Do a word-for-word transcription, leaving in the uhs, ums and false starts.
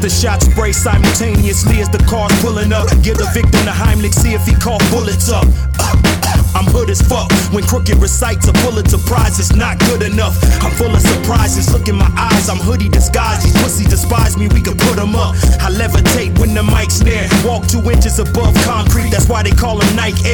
The shots spray simultaneously as the car's pulling up. Give the victim the Heimlich, see if he cough bullets up. Uh, I'm hood as fuck. When Crooked recites a Pulitzer Prize, it's not good enough. I'm full of surprises. Look in my eyes, I'm hoodie disguised. These pussies despise me, we can put them up. I levitate when the mic's near. Walk two inches above concrete, that's why they call them Nike Air.